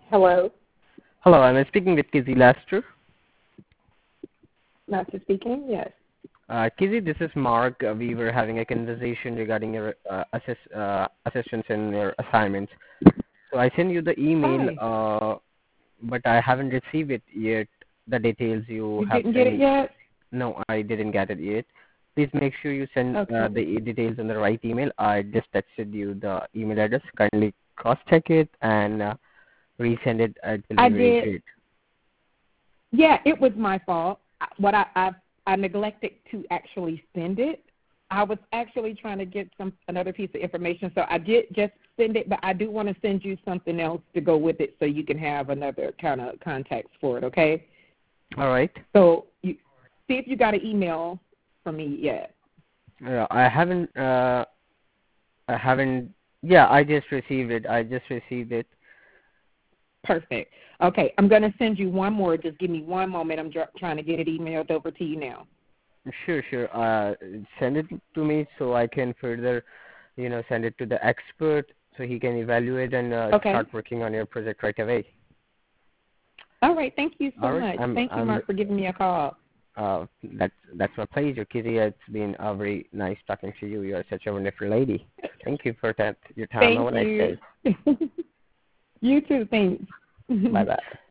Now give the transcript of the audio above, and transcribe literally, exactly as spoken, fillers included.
Hello, Hello, I'm speaking with Kizzy Laster. Master speaking. Yes. Uh, Kizzy, this is Mark. Uh, we were having a conversation regarding your uh, assess, uh, assessments and your assignments. So I sent you the email, Hi. uh, but I haven't received it yet. The details you You have didn't get sent it me. yet? No, I didn't get it yet. Please make sure you send uh, Okay. the e- details on the right email. I just texted you the email address. Kindly cross-check it and uh, resend it. It will I be very did. great. Yeah, it was my fault. I- What I I, I neglected to actually send it. I was actually trying to get some another piece of information, so I did just send it. But I do want to send you something else to go with it, so you can have another kind of context for it. Okay. All right. So you see if you got an email from me yet. Uh, I haven't. Uh, I haven't. Yeah, I just received it. I just received it. Perfect. Okay, I'm going to send you one more. Just give me one moment. I'm dr- trying to get it emailed over to you now. Sure, sure. Uh, send it to me so I can further, you know, send it to the expert so he can evaluate and uh, Okay. start working on your project right away. All right. Thank you so All right. much. I'm. Thank you, I'm. Mark, for giving me a call. Uh, that's that's my pleasure, Kitty. It's been uh, very nice talking to you. You are such a wonderful lady. Thank you for that. Your time. Have Thank a nice you. day. You too. Thanks. Bye bye.